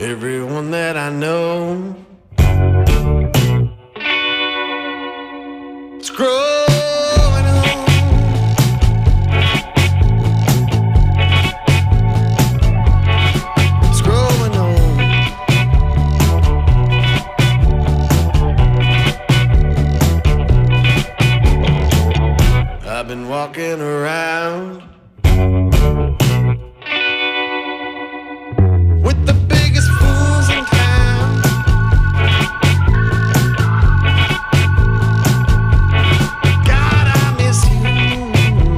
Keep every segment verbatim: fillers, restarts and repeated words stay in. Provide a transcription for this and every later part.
everyone that I know. It's growing on. It's growing on. I've been walking around with the biggest fools in town. God, I miss you.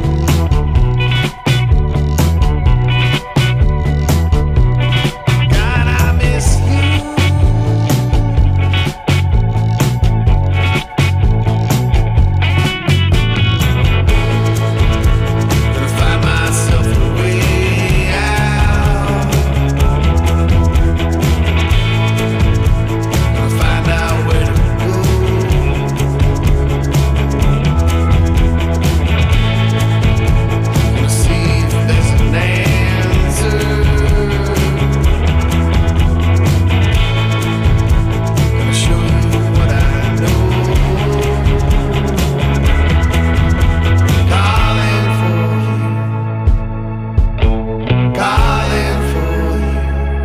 God, I miss you. Gonna find myself a way out. Gonna find out where to go. Gonna see if there's an answer. Gonna show you what I know. Calling for you. Calling for you.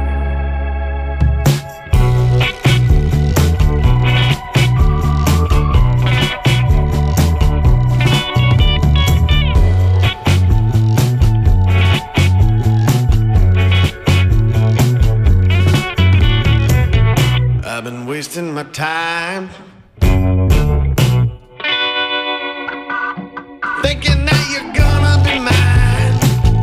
I've been wasting my time thinking that you're gonna be mine.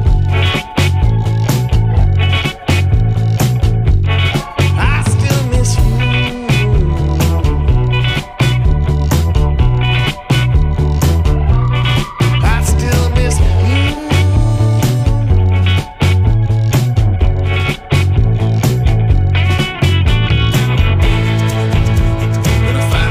I still miss you. I still miss you. Gonna find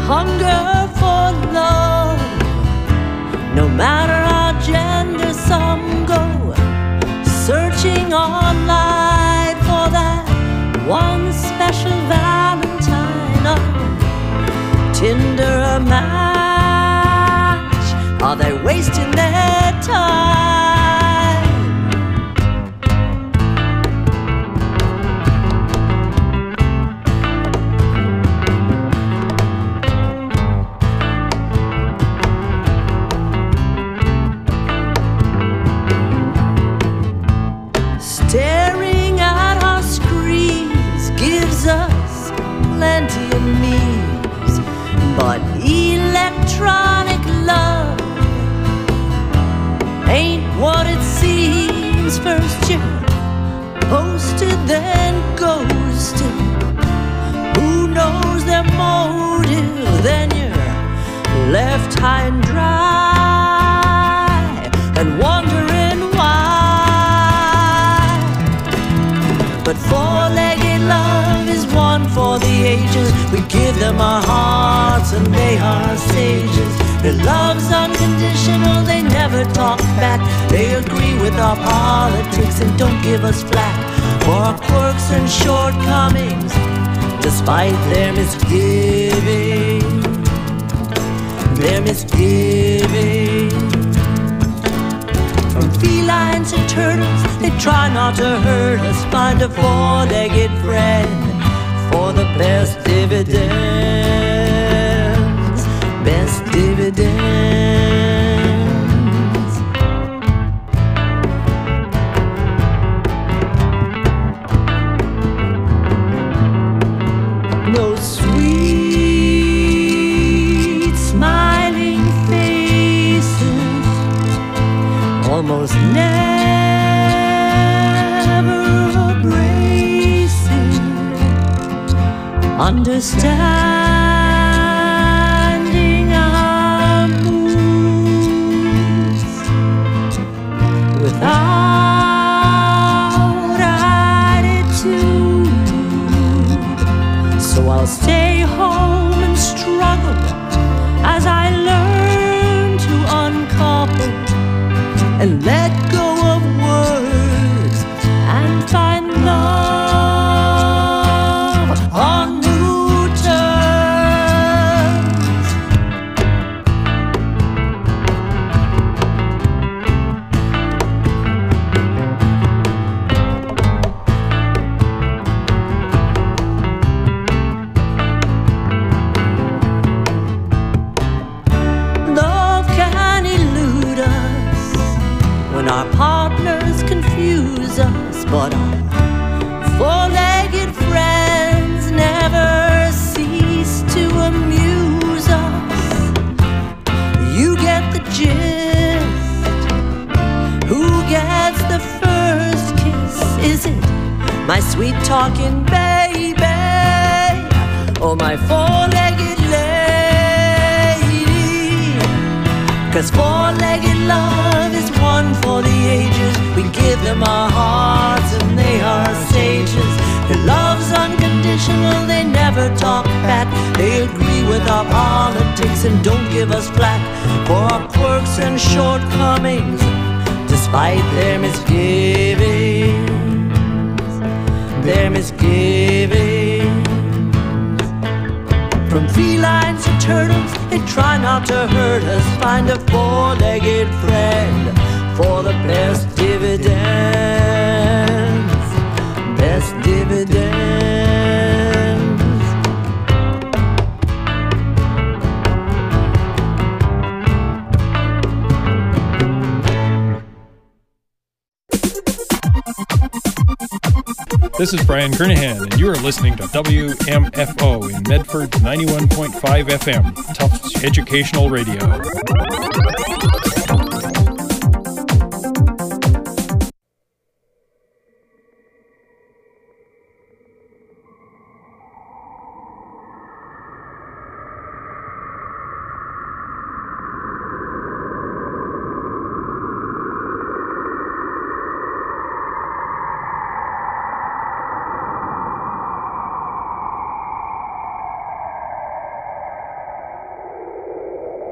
hunger for love. No matter our gender, some go searching online for that one special Valentine. A Tinder a match, are they wasting their time? Staring at our screens gives us plenty of memes, but electronic love ain't what it seems. First you're posted, then ghosted. Who knows their motive? Then you're left high and dry and wondering why. But four-legged love is one for the ages. We give them our hearts and they are sages. Their love's unconditional, they never talk back. They agree with our politics and don't give us flack for our quirks and shortcomings, despite their misgiving, their misgiving. From felines and turtles, they try not to hurt us. Find a four-legged friend for the best dividends, best dividends. No sweet smiling faces, almost never abrasive, understanding our moods without attitude. So I'll stay home and struggle as I learn to uncouple and let go of words and find love on new terms. Love can elude us when our partners confuse us, but our four-legged friends never cease to amuse us. You get the gist. Who gets the first kiss? Is it my sweet talking baby or my four-legged lady? 'Cause four-legged love is one for the ages. We give them our hearts and they are sages. Their love's unconditional, they never talk back. They agree with our politics and don't give us flack for our quirks and shortcomings, despite their misgivings, their misgivings. From felines to turtles, they try not to hurt us. Find a four-legged friend for the best dividends, best dividends. This is Brian Kernahan, and you are listening to W M F O in Medford ninety-one point five F M, Tufts Educational Radio.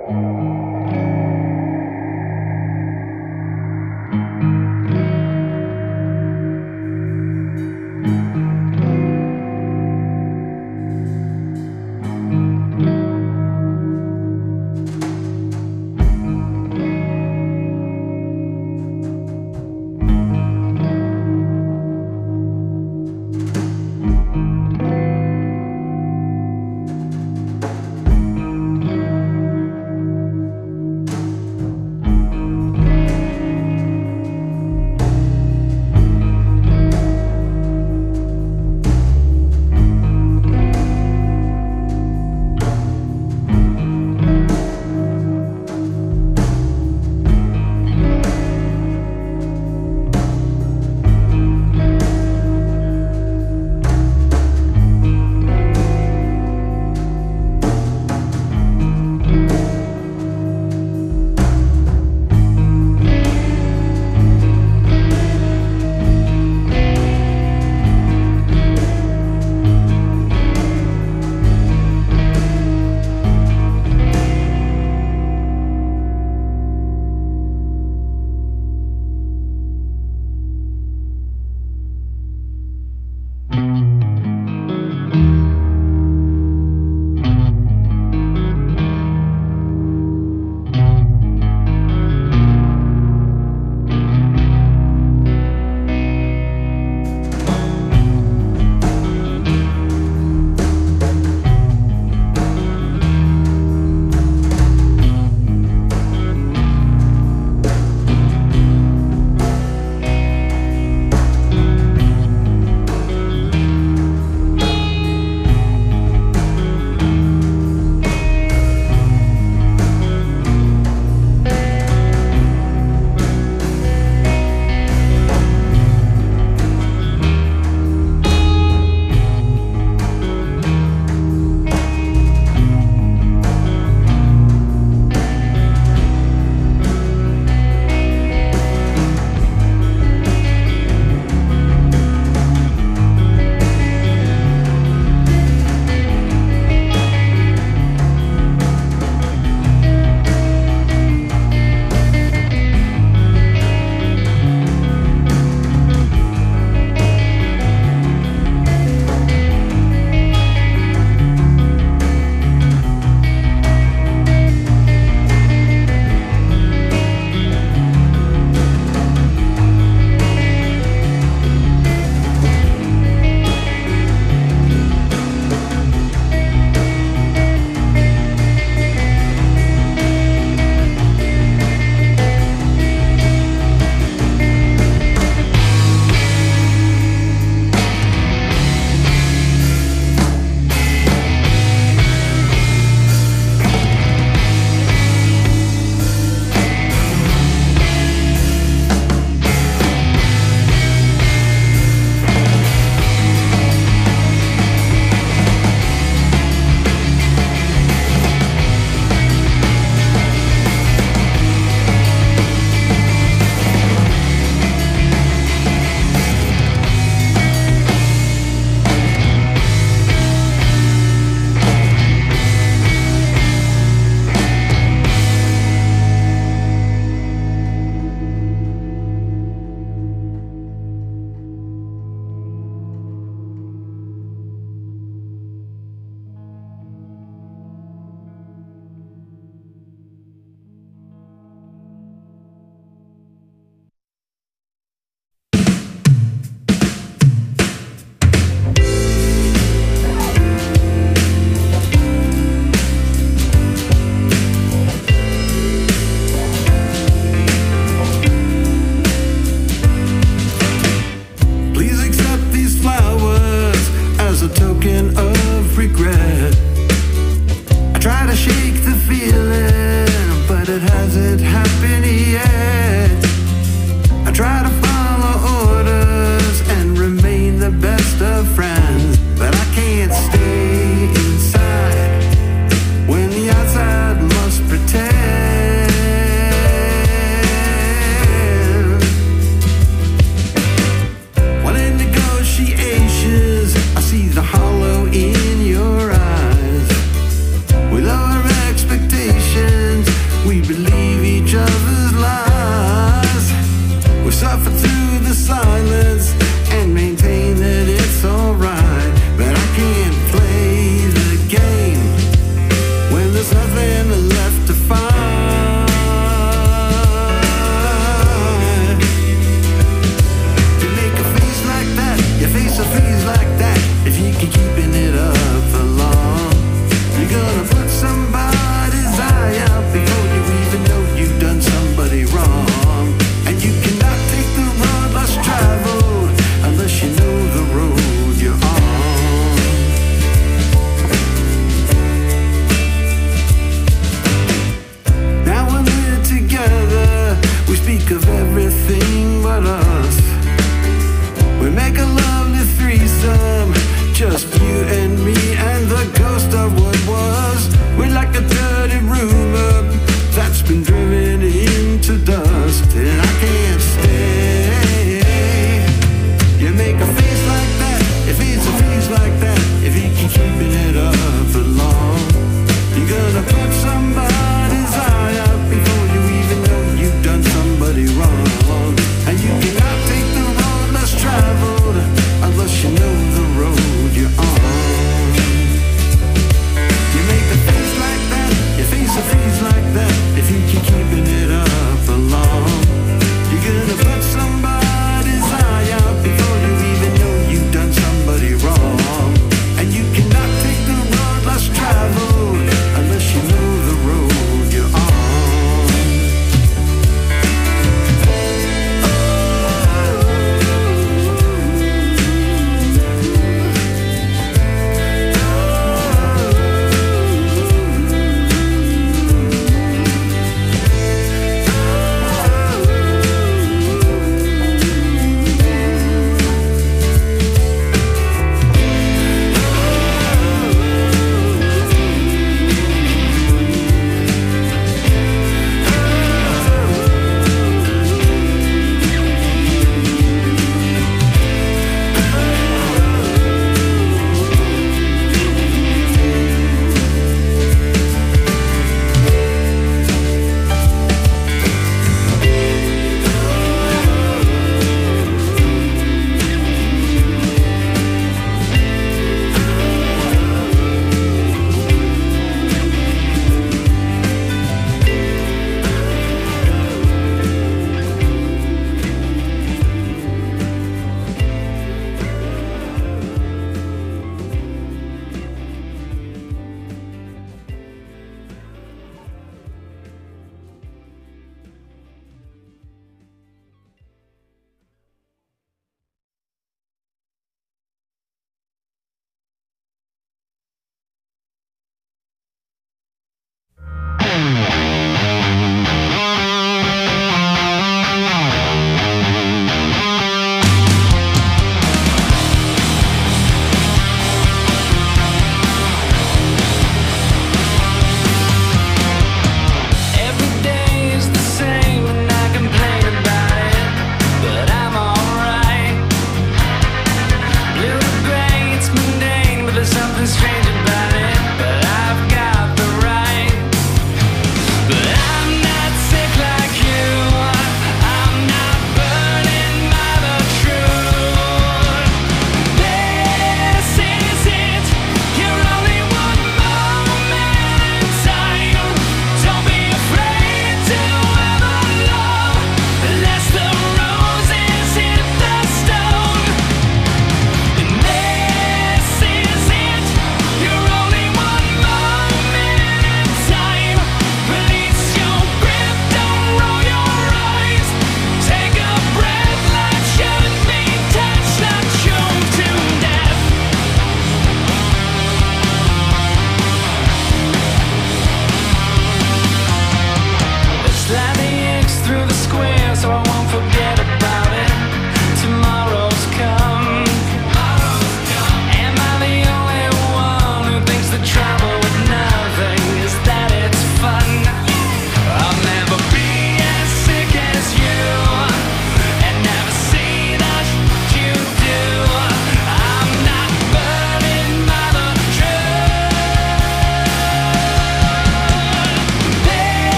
see the hollow in your eyes. With our expectations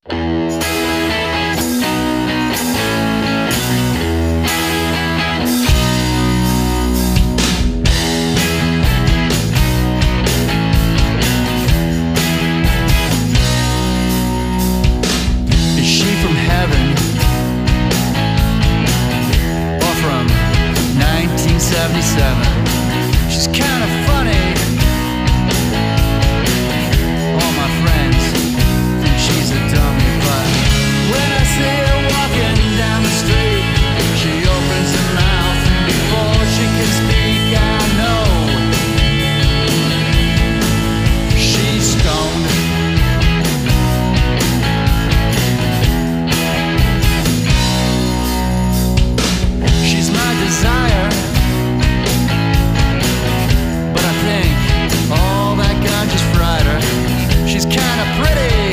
She's kind of funny. All my friends think she's a dummy, but when I see her walking down the street, she opens her mouth, and before she can speak, I know she's stoned. She's my desire. All that God just fried her. She's kinda pretty.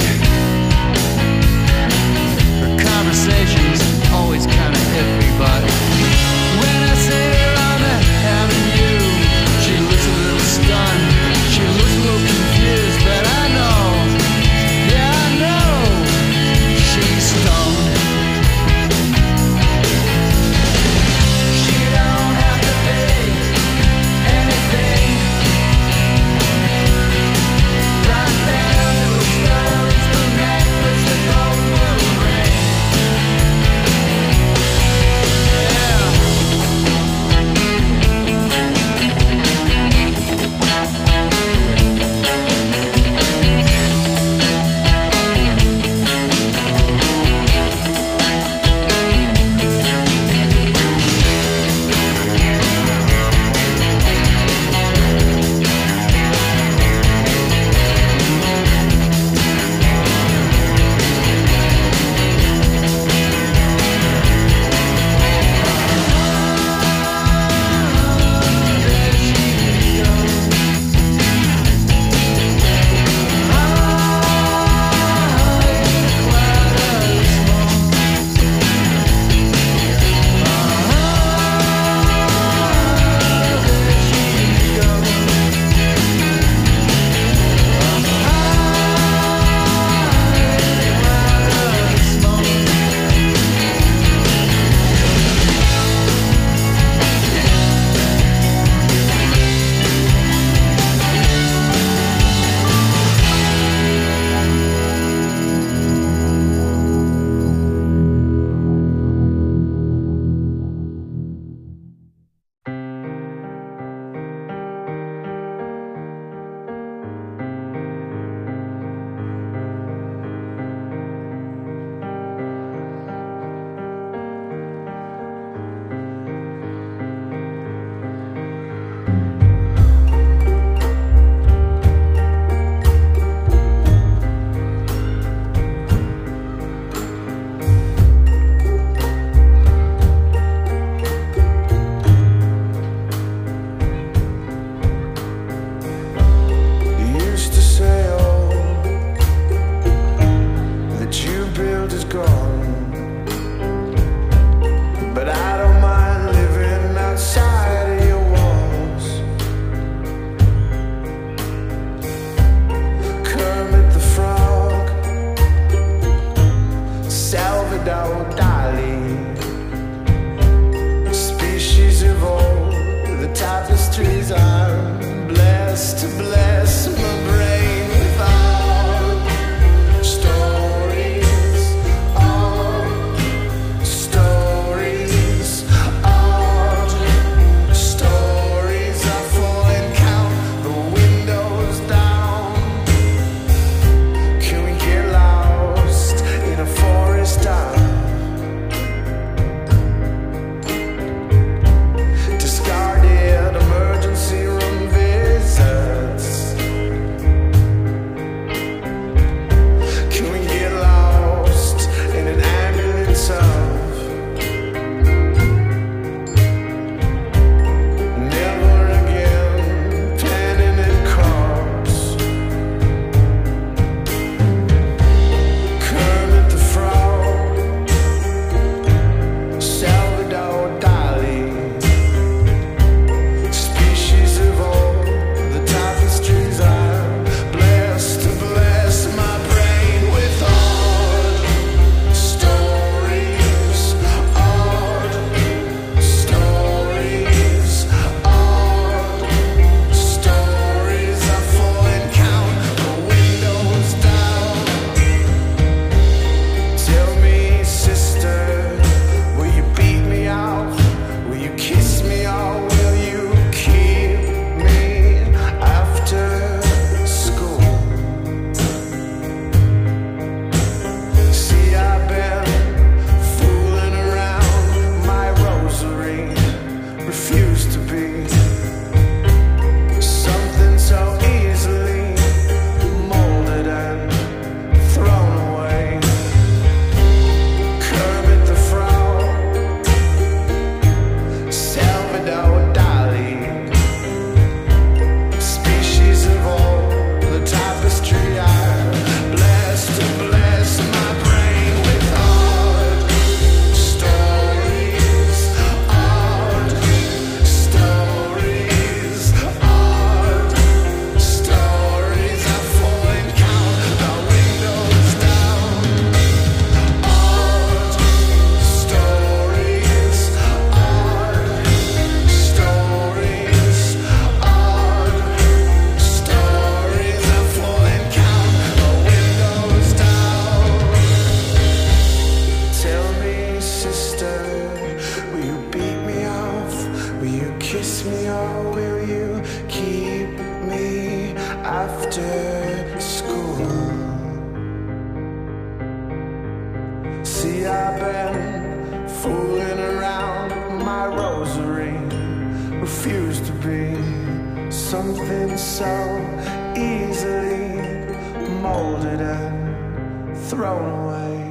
Her conversation's always kinda iffy, but when I see her on the avenue, she looks a little stunned. She looks a little confused, but I know, yeah I know, she's stoned. She don't have to pay anything. Stories of See, I've been fooling around my rosary, refused to be something so easily molded and thrown away.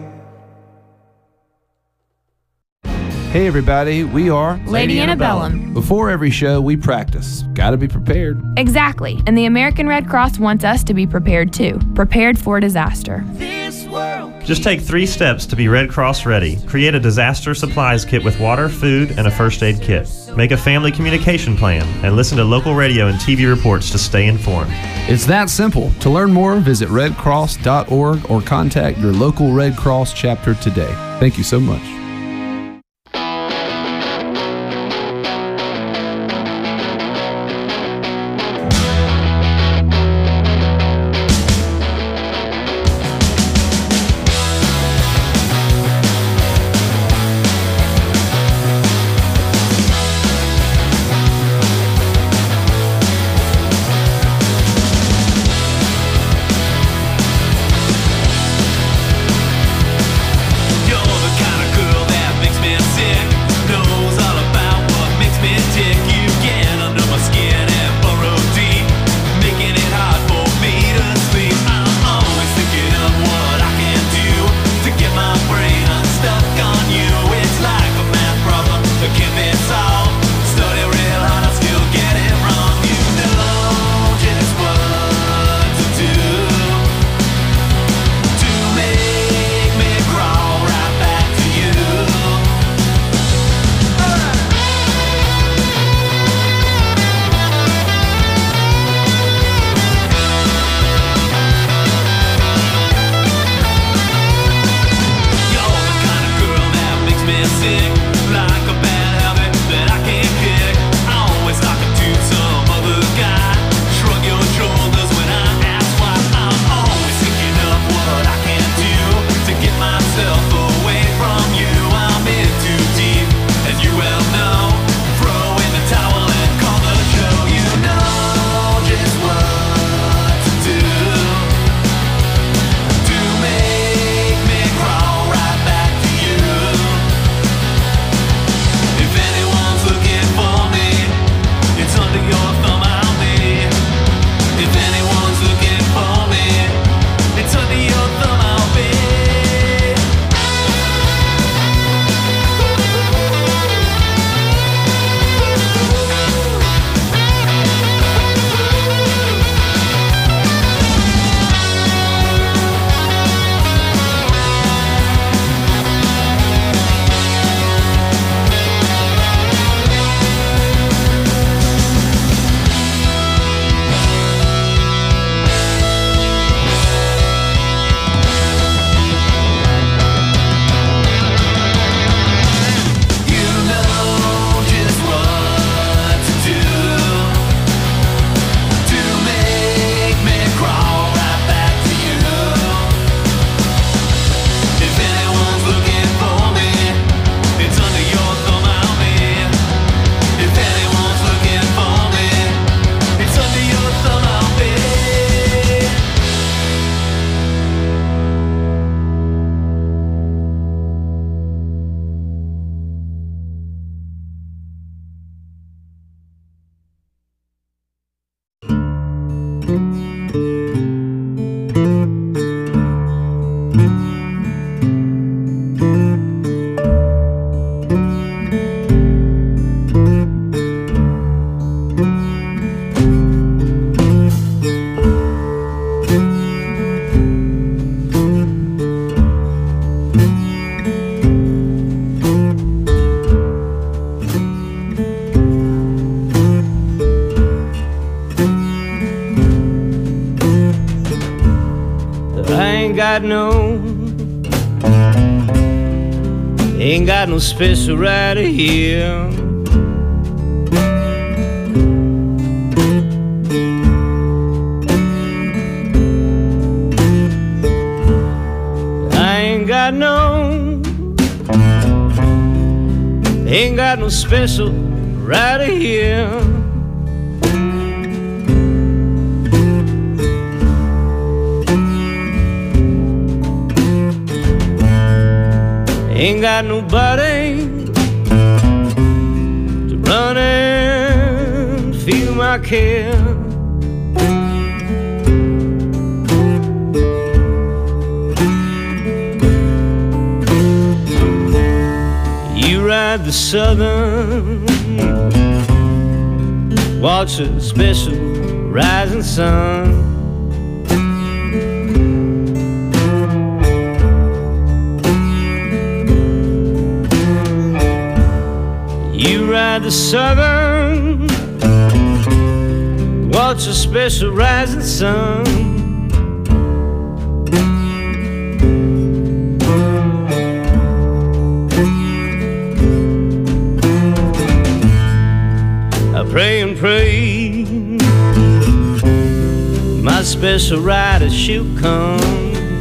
Hey everybody, we are Lady Antebellum. Before every show, we practice. Gotta be prepared. Exactly. And the American Red Cross wants us to be prepared too. Prepared for disaster. This world. Just take three steps to be Red Cross ready. Create a disaster supplies kit with water, food, and a first aid kit. Make a family communication plan and listen to local radio and T V reports to stay informed. It's that simple. To learn more, visit red cross dot org or contact your local Red Cross chapter today. Thank you so much. got no, ain't got no special right here. I ain't got no, ain't got no special right here. ain't got nobody to run and feel my care. You ride the southern, watch a special rising sun. You ride the southern, watch a special rising sun. I pray and pray my special rider she'll come.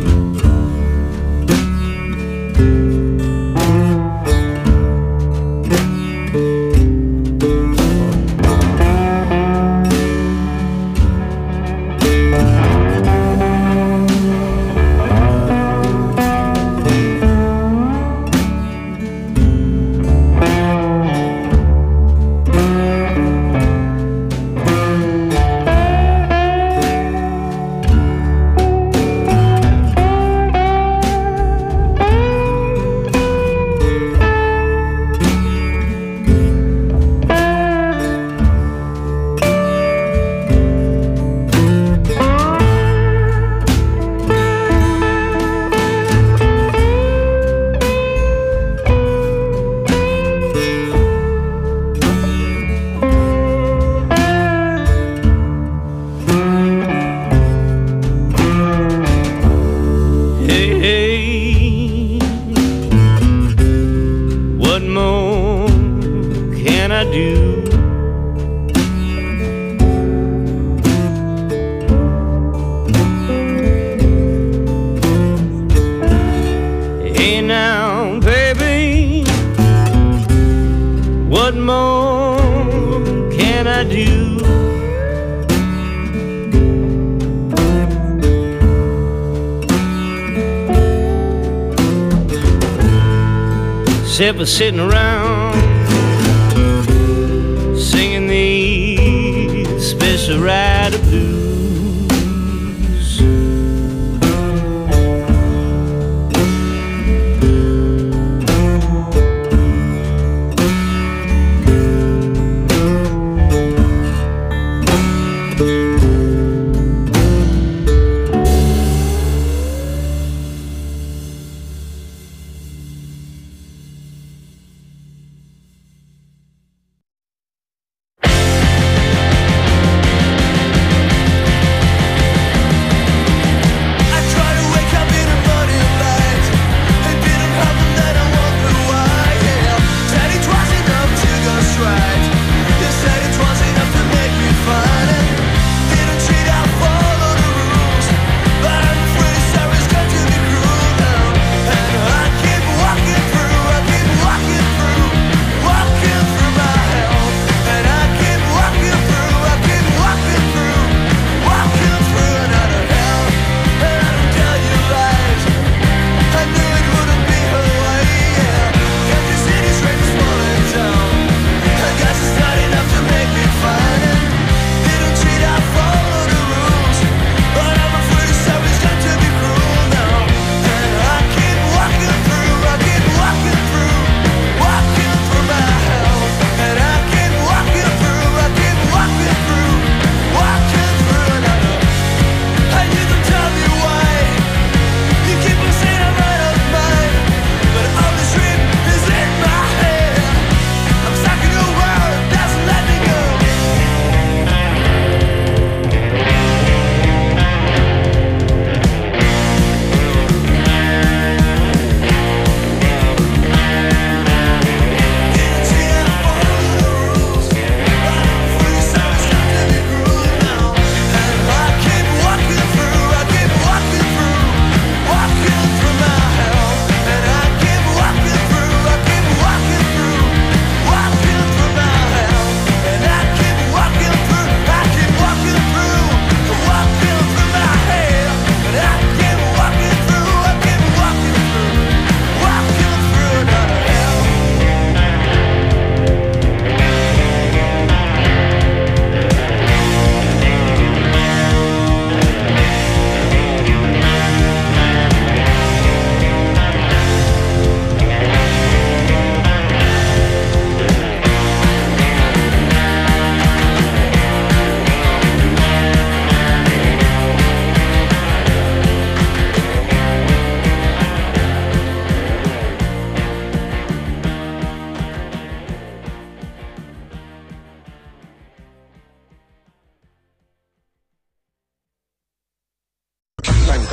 Except for sitting around singing these special rider blues.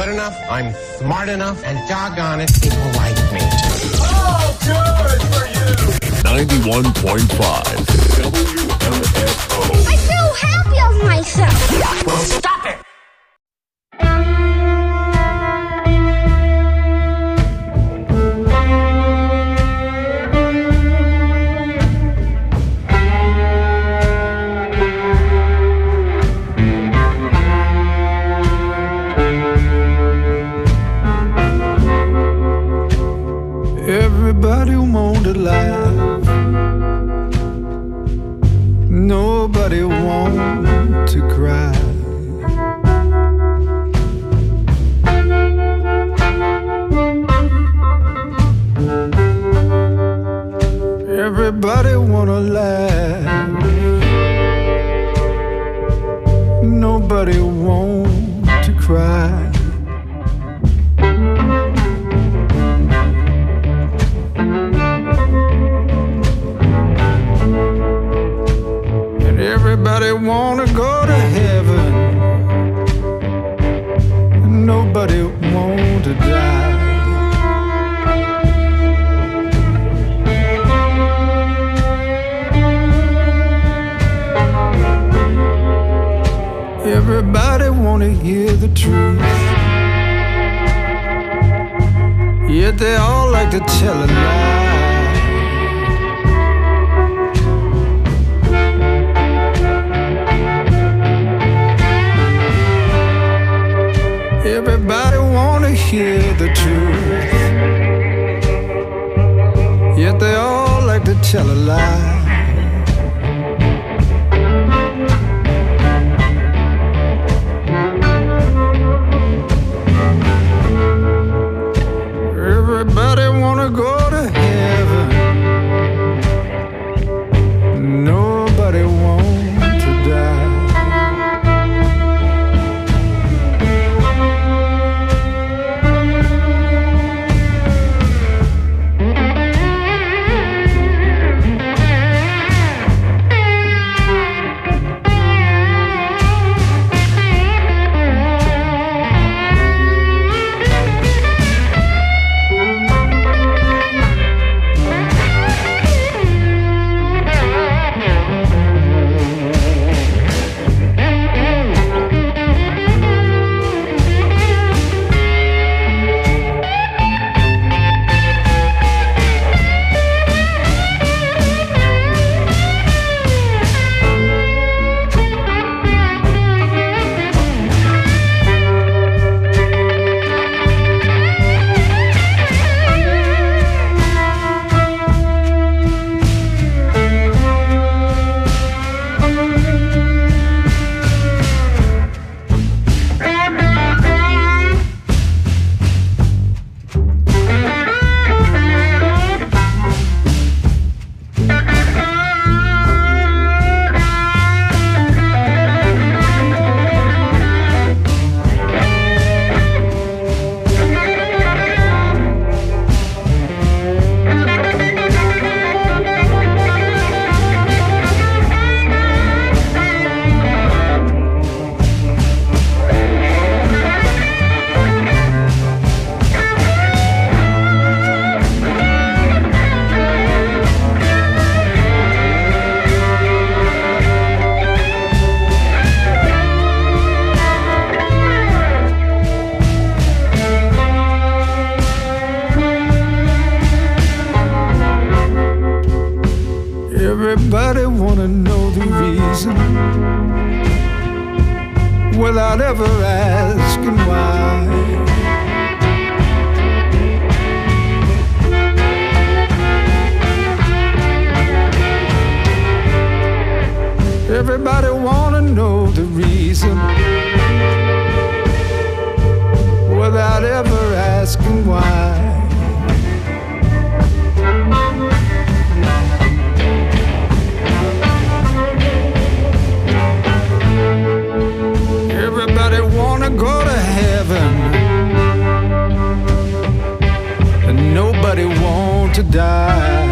enough, I'm smart enough, and doggone it, people like me. Oh, good for you! ninety-one point five W M F O. I feel happy of myself. Well, stop it! Everybody want to laugh. Nobody want to cry. Everybody wanna laugh. Nobody want to cry. Everybody wanna go to heaven. Nobody want to die. Everybody wanna hear the truth, yet they all like to tell a lie. Everybody wanna hear the truth, yet they all like to tell a lie. Everybody wanna go to heaven. Nobody want to die. Everybody wanna know the reason without ever asking why. Everybody wanna know the reason without ever asking why. Everybody wanna go to heaven, and nobody want to die.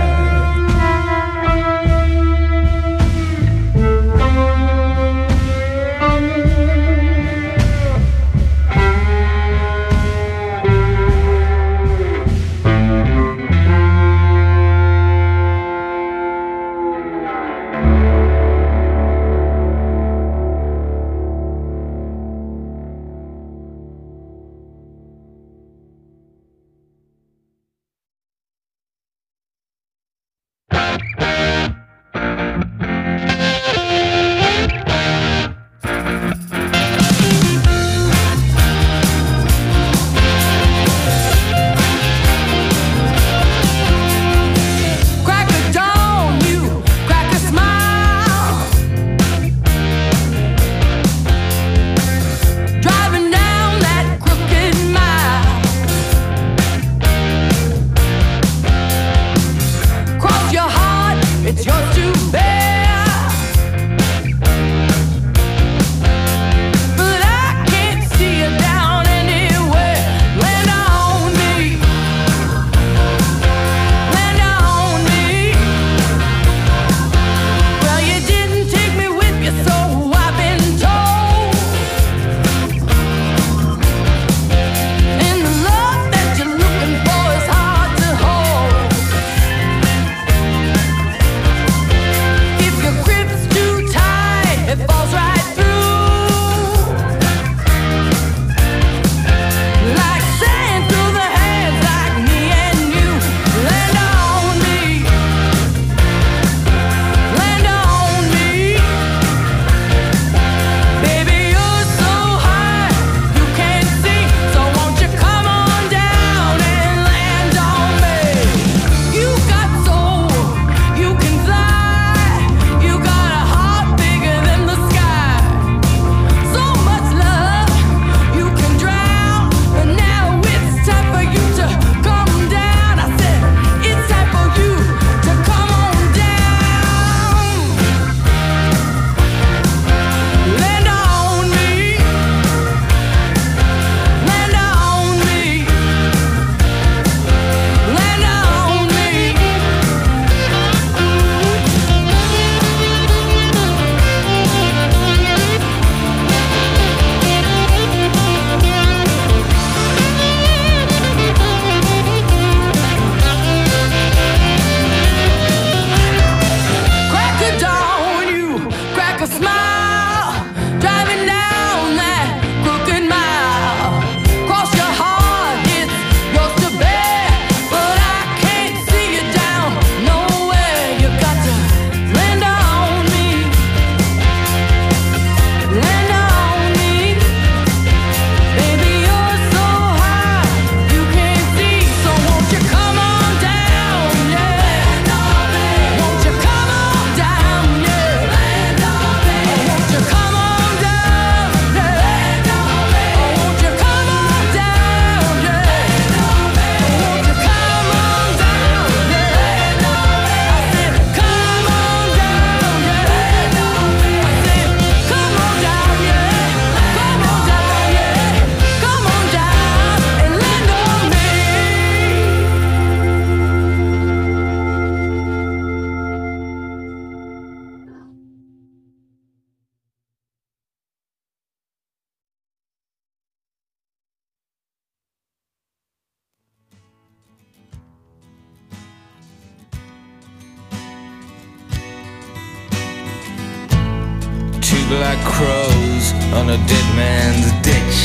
Two black crows on a dead man's ditch,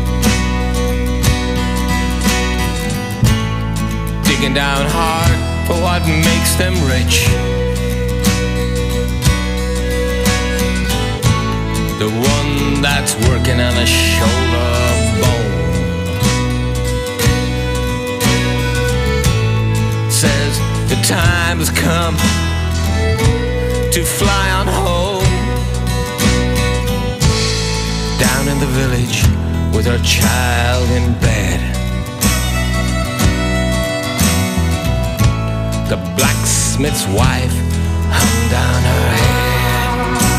digging down hard for what makes them rich. The one that's working on a shoulder bone says the time has come to fly on home. Down in the village with her child in bed, the blacksmith's wife hung down her head.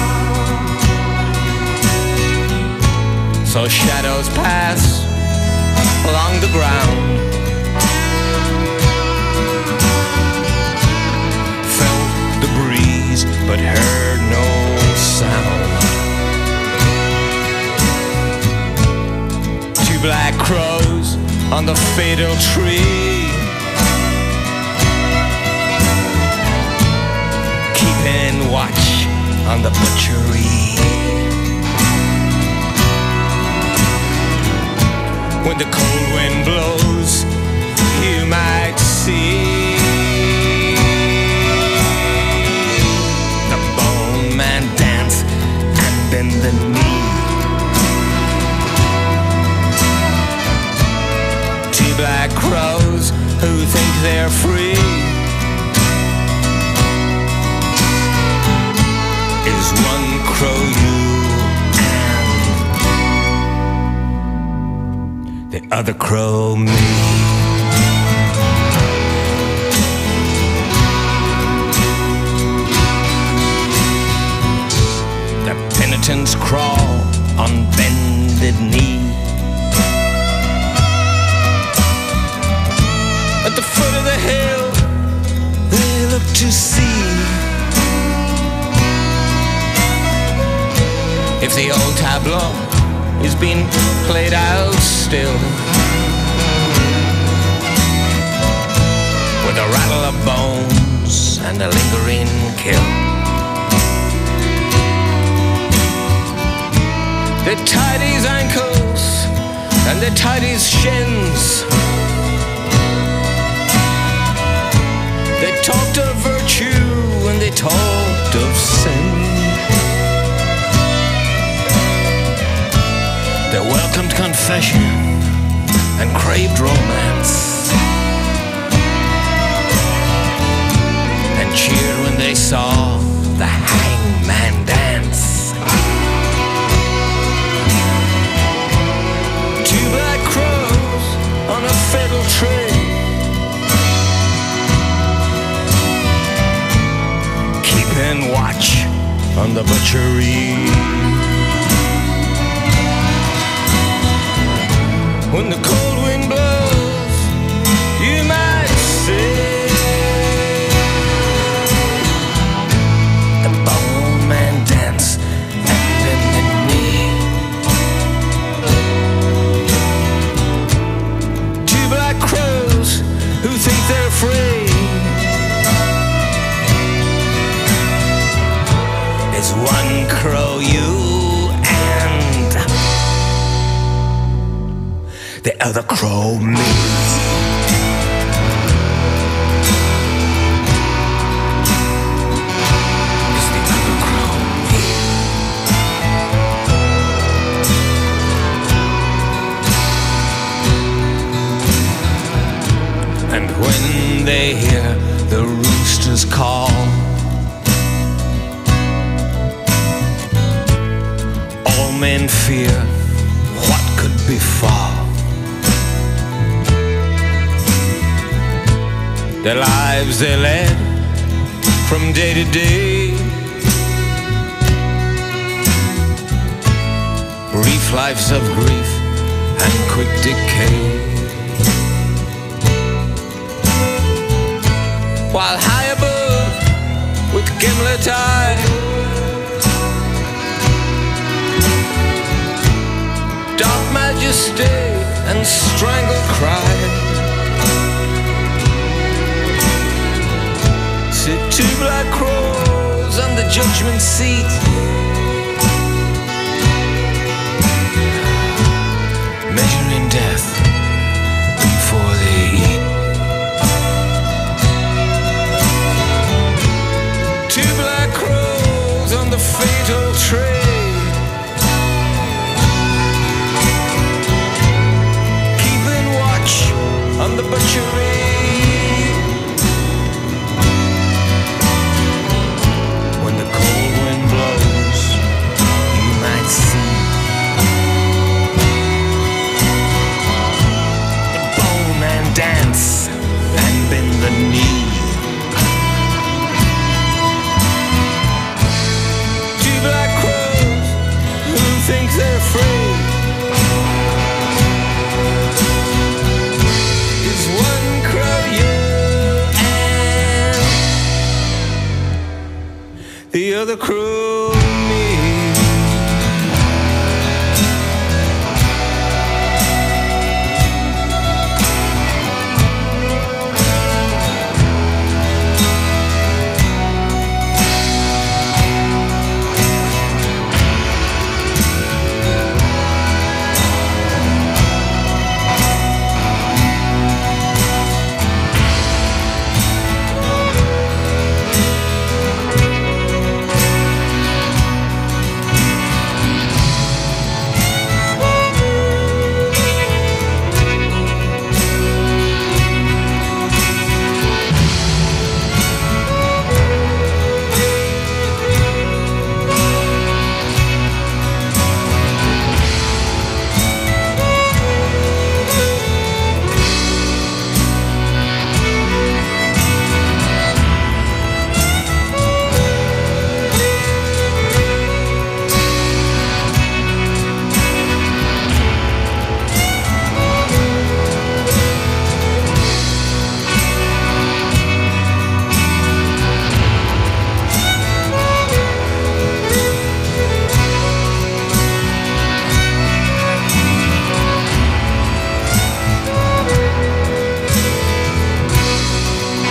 So shadows pass along the ground, felt the breeze but heard no sound. Two black crows on the fatal tree, keeping watch on the butchery. When the cold wind blows, you might see the bone man dance and bend the knee. Two black crows who think they're free is one crow you and the other crow me. The penitents crawl on bended knee. At the foot of the hill they look to see if the old tableau is being played out still, with a rattle of bones and a lingering kill. They tied his ankles and they tied his shins. They talked of virtue and they talked of sin. They welcomed confession and craved romance, and cheered when they saw the hangman dance. Two black crows on a fatal tree, keeping watch on the butchery. When the cold wind blows, you might see the bone man dance and bend the knee. Two black crows who think they're free is one crow you and the other crow me. Is the other crow me. And when they hear the roosters call, all men fear what could befall. The lives they led from day to day, brief lives of grief and quick decay. While high above with gimlet eye, dark majesty and strangled cry, sit two black crows on the judgment seat, the knee. Two black crows who think they're free. Is one crow you and the other crow